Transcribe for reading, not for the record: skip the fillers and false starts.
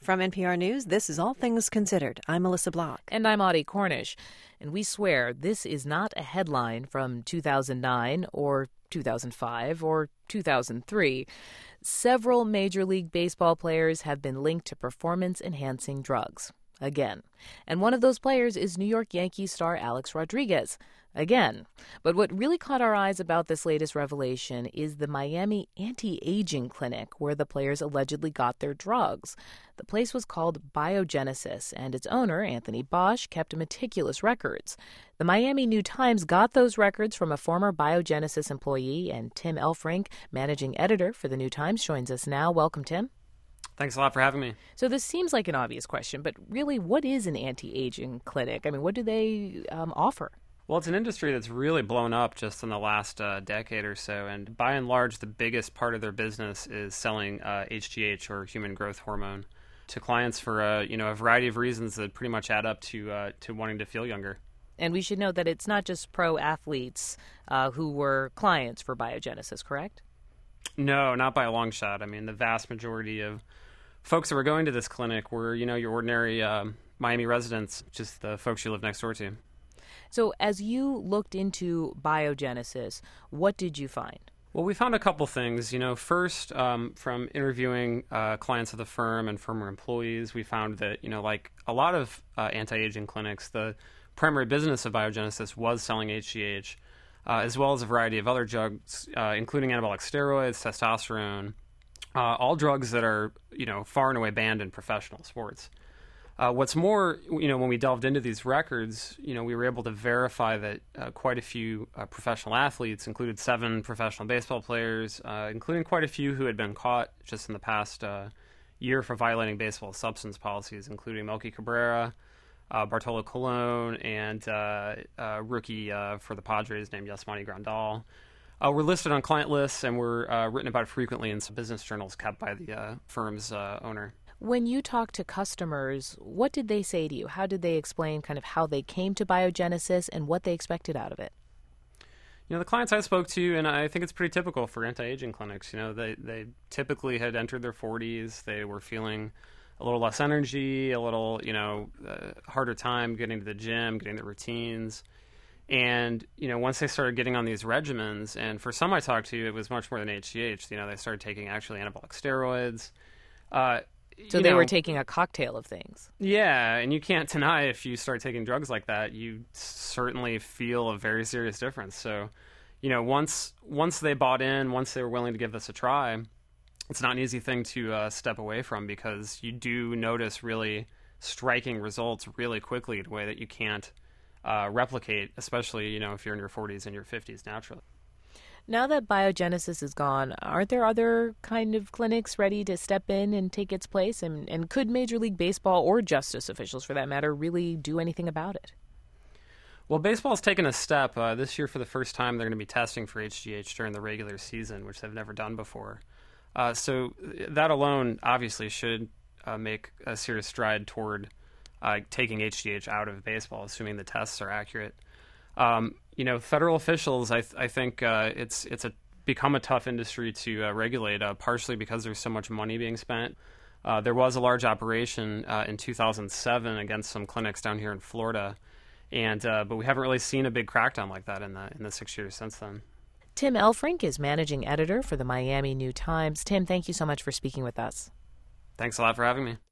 From NPR News, this is All Things Considered. I'm Melissa Block. And I'm Audie Cornish. And we swear this is not a headline from 2009 or 2005 or 2003. Several Major League Baseball players have been linked to performance-enhancing drugs. Again. And one of those players is New York Yankees star Alex Rodriguez. Again. But what really caught our eyes about this latest revelation is the Miami anti-aging clinic where the players allegedly got their drugs. The place was called Biogenesis, and its owner, Anthony Bosch, kept meticulous records. The Miami New Times got those records from a former Biogenesis employee, and Tim Elfrink, managing editor for the New Times, joins us now. Welcome, Tim. Thanks a lot for having me. So this seems like an obvious question, but really, what is an anti-aging clinic? I mean, what do they offer? Well, it's an industry that's really blown up just in the last decade or so, and by and large, the biggest part of their business is selling HGH, or human growth hormone, to clients for a variety of reasons that pretty much add up to wanting to feel younger. And we should note that it's not just pro athletes who were clients for Biogenesis, correct? No, not by a long shot. I mean, the vast majority of folks that were going to this clinic were, your ordinary Miami residents, just the folks you live next door to. So as you looked into Biogenesis, what did you find? Well, we found a couple things. First, from interviewing clients of the firm and former employees, we found that, like a lot of anti-aging clinics, the primary business of Biogenesis was selling HGH, as well as a variety of other drugs, including anabolic steroids, testosterone, all drugs that are, far and away banned in professional sports. What's more, when we delved into these records, we were able to verify that quite a few professional athletes, included 7 professional baseball players, including quite a few who had been caught just in the past year for violating baseball substance policies, including Melky Cabrera, Bartolo Colon, and a rookie for the Padres named Yasmani Grandal. We're listed on client lists, and we're written about frequently in some business journals kept by the firm's owner. When you talk to customers, what did they say to you? How did they explain kind of how they came to Biogenesis and what they expected out of it? The clients I spoke to, and I think it's pretty typical for anti-aging clinics, they typically had entered their 40s. They were feeling a little less energy, a little, harder time getting to the gym, getting their routines. And, once they started getting on these regimens, and for some I talked to, it was much more than HGH. They started taking actually anabolic steroids. So they were taking a cocktail of things. Yeah, and you can't deny if you start taking drugs like that, you certainly feel a very serious difference. So, once they bought in, once they were willing to give this a try, it's not an easy thing to step away from, because you do notice really striking results really quickly in a way that you can't replicate, especially, if you're in your 40s and your 50s naturally. Now that Biogenesis is gone, aren't there other kind of clinics ready to step in and take its place? And could Major League Baseball, or justice officials for that matter, really do anything about it? Well, baseball's taken a step. This year, for the first time, they're going to be testing for HGH during the regular season, which they've never done before. So that alone, obviously, should make a serious stride toward taking HGH out of baseball, assuming the tests are accurate. Federal officials, I think it's become a tough industry to regulate, partially because there's so much money being spent. There was a large operation in 2007 against some clinics down here in Florida, but we haven't really seen a big crackdown like that in the 6 years since then. Tim Elfrink is managing editor for the Miami New Times. Tim, thank you so much for speaking with us. Thanks a lot for having me.